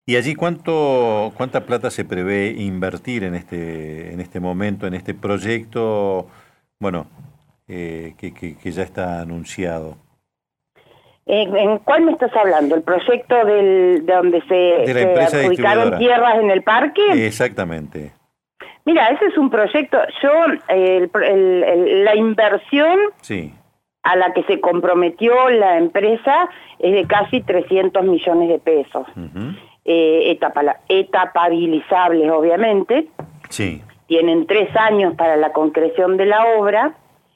¿Y allí cuánta plata se prevé invertir en este momento, en este proyecto, bueno, que ya está anunciado? ¿En cuál me estás hablando? ¿El proyecto de donde De la empresa se adjudicaron distribuidora. tierras en el parque? Exactamente. Mira, ese es un proyecto, la inversión Sí. a la que se comprometió la empresa es de casi 300 millones de pesos. Uh-huh. Etapabilizables, obviamente. Sí. Tienen 3 años para la concreción de la obra.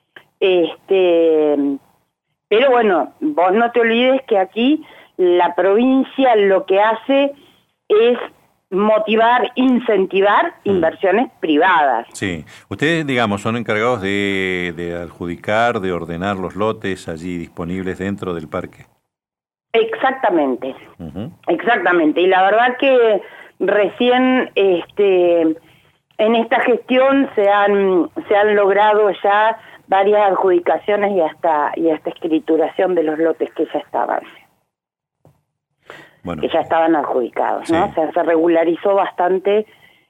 Pero bueno, vos no te olvides que aquí la provincia lo que hace es motivar, incentivar inversiones privadas. Sí. Ustedes, digamos, son encargados de adjudicar, de ordenar los lotes allí disponibles dentro del parque. Exactamente. Uh-huh. Exactamente. Y la verdad que recién en esta gestión se han logrado ya varias adjudicaciones y hasta escrituración de los lotes que ya estaban. Bueno. Que ya estaban adjudicados, ¿no? Sí. O sea, se regularizó bastante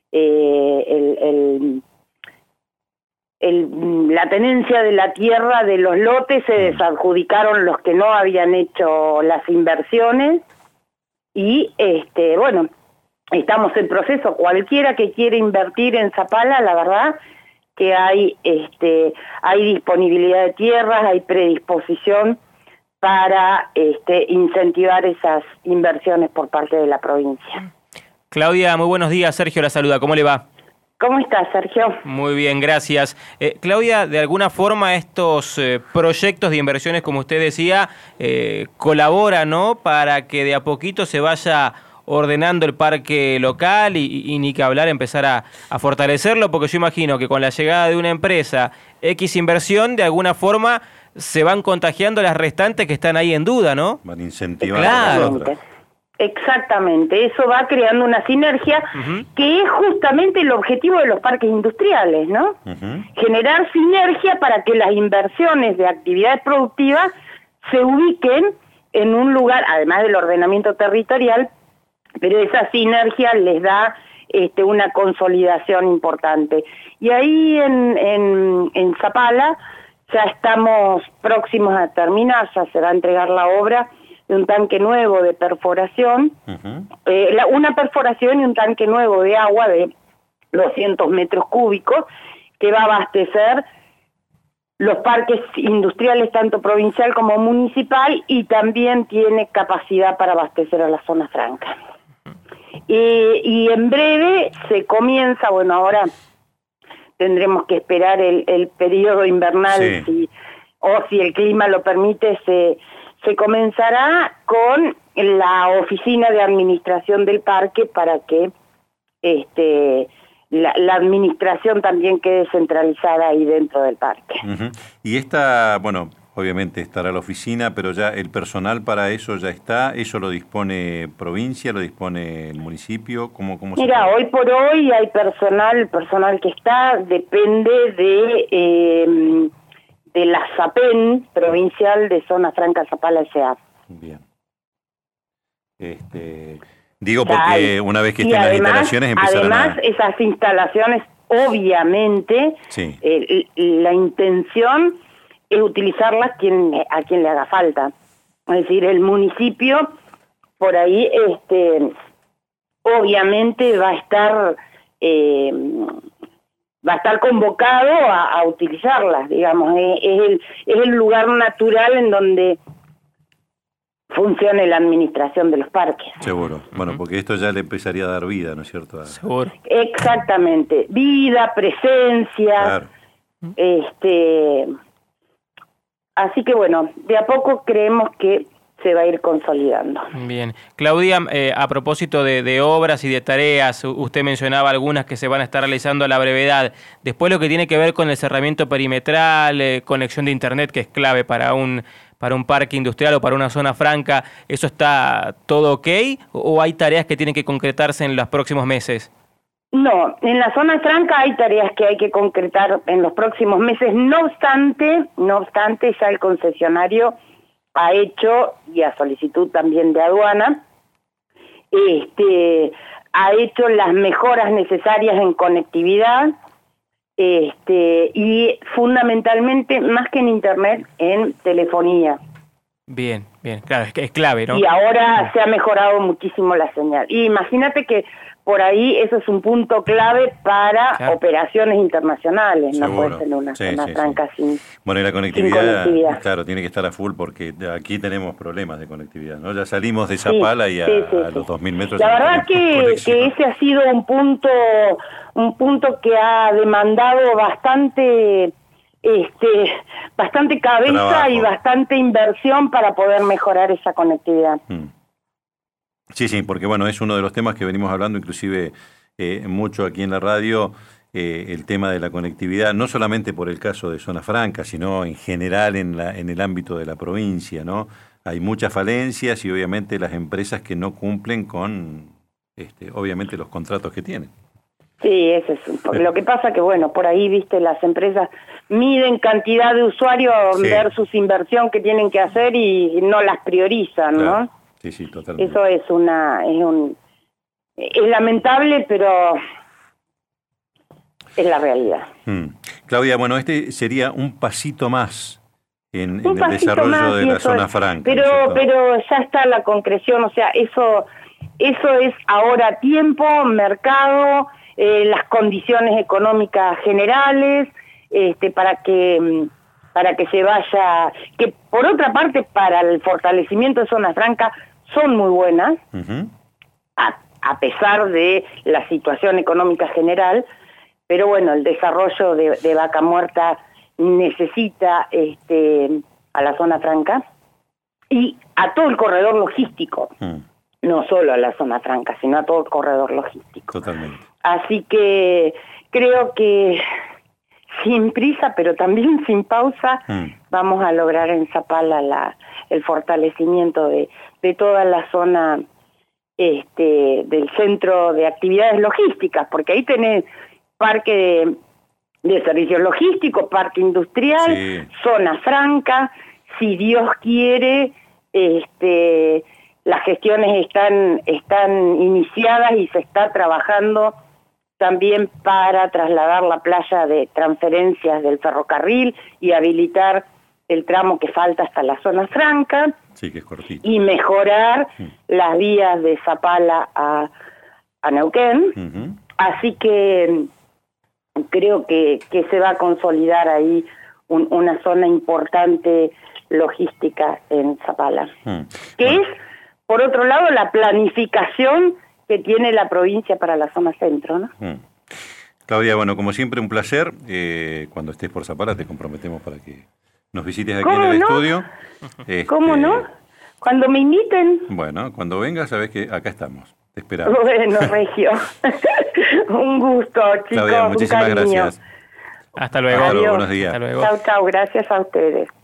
la tenencia de la tierra de los lotes, se desadjudicaron los que no habían hecho las inversiones y, bueno, estamos en proceso. Cualquiera que quiera invertir en Zapala, la verdad que hay disponibilidad de tierras, hay predisposición para incentivar esas inversiones por parte de la provincia. Claudia, muy buenos días. Sergio la saluda. ¿Cómo le va? ¿Cómo estás, Sergio? Muy bien, gracias. Claudia, de alguna forma estos proyectos de inversiones, como usted decía, colaboran, ¿no?, para que de a poquito se vaya ordenando el parque local y ni que hablar, empezar a fortalecerlo, porque yo imagino que con la llegada de una empresa X inversión, de alguna forma se van contagiando las restantes que están ahí en duda, ¿no? Van incentivando Claro. las otras. Exactamente, eso va creando una sinergia que es justamente el objetivo de los parques industriales, ¿no? Generar sinergia para que las inversiones de actividades productivas se ubiquen en un lugar, además del ordenamiento territorial, pero esa sinergia les da una consolidación importante. Y ahí en Zapala ya estamos próximos a terminar, ya se va a entregar la obra de un tanque nuevo de perforación, una perforación y un tanque nuevo de agua de 200 metros cúbicos que va a abastecer los parques industriales tanto provincial como municipal y también tiene capacidad para abastecer a la zona franca. Y en breve se comienza, bueno, ahora tendremos que esperar el periodo invernal, sí, si el clima lo permite, se comenzará con la oficina de administración del parque para que la administración también quede centralizada ahí dentro del parque. Uh-huh. Y esta, bueno, obviamente estará la oficina, pero ya el personal para eso ya está. ¿Eso lo dispone provincia, lo dispone el municipio? ¿Cómo Mira, hoy por hoy hay el personal que está, depende de la SAPEN provincial de Zona Franca Zapala S.A. Bien. Digo porque una vez que estén las instalaciones empezarán además, esas instalaciones, obviamente, sí, la intención es utilizarlas a quien le haga falta. Es decir, el municipio, por ahí, obviamente va a estar convocado a utilizarlas, digamos, es el lugar natural en donde funcione la administración de los parques. Seguro. Bueno, porque esto ya le empezaría a dar vida, ¿no es cierto? Seguro. Exactamente. Vida, presencia. Claro. Así que bueno, de a poco creemos que se va a ir consolidando. Bien. Claudia, a propósito de obras y de tareas, usted mencionaba algunas que se van a estar realizando a la brevedad. Después lo que tiene que ver con el cerramiento perimetral, conexión de internet, que es clave para un parque industrial o para una zona franca, ¿eso está todo ok o hay tareas que tienen que concretarse en los próximos meses? No, en la zona franca hay tareas que hay que concretar en los próximos meses. No obstante, ya el concesionario ha hecho, y a solicitud también de aduana, ha hecho las mejoras necesarias en conectividad, y fundamentalmente, más que en internet, en telefonía. Bien, claro, es clave, ¿no? Y ahora se ha mejorado muchísimo la señal. Y imagínate que por ahí eso es un punto clave para operaciones internacionales. Seguro. No puede ser una zona franca sin Bueno, y la conectividad, claro, tiene que estar a full porque aquí tenemos problemas de conectividad, ¿no? Ya salimos de Zapala y a los 2000 metros. La verdad que ese ha sido un punto que ha demandado bastante cabeza trabajo y bastante inversión para poder mejorar esa conectividad. Sí, porque bueno, es uno de los temas que venimos hablando inclusive mucho aquí en la radio, el tema de la conectividad, no solamente por el caso de Zona Franca, sino en general en el ámbito de la provincia, ¿no? Hay muchas falencias y obviamente las empresas que no cumplen con, obviamente, los contratos que tienen. Sí, eso es lo que pasa que, bueno, por ahí, viste, las empresas miden cantidad de usuarios versus inversión que tienen que hacer y no las priorizan, claro, ¿no? Sí, totalmente. Eso es es lamentable, pero es la realidad. Claudia, bueno, este sería un pasito más en el desarrollo de la Zona Franca. Pero ya está la concreción, o sea, eso es ahora tiempo, mercado, las condiciones económicas generales, para que se vaya, que por otra parte para el fortalecimiento de Zona Franca son muy buenas, a pesar de la situación económica general, pero bueno, el desarrollo de Vaca Muerta necesita a la Zona Franca y a todo el corredor logístico, no solo a la Zona Franca, sino a todo el corredor logístico. Totalmente. Así que creo que sin prisa, pero también sin pausa, vamos a lograr en Zapala el fortalecimiento de toda la zona del centro de actividades logísticas, porque ahí tenés parque de servicios logísticos, parque industrial, Zona Franca. Si Dios quiere, las gestiones están iniciadas y se está trabajando también para trasladar la playa de transferencias del ferrocarril y habilitar el tramo que falta hasta la Zona Franca. Sí, que es cortito. Y mejorar las vías de Zapala a Neuquén. Así que creo que se va a consolidar ahí una zona importante logística en Zapala. Que es, por otro lado, la planificación que tiene la provincia para la zona centro, ¿no? Claudia, bueno, como siempre, un placer. Cuando estés por Zapala te comprometemos para que nos visites aquí en el estudio. ¿Cómo no? Cuando me inviten. Bueno, cuando vengas, sabes que acá estamos. Te esperamos. Bueno, Regio. Un gusto, chicos. Claudia, muchísimas gracias. Hasta luego. Hasta luego, buenos días. Hasta luego. Chau, gracias a ustedes.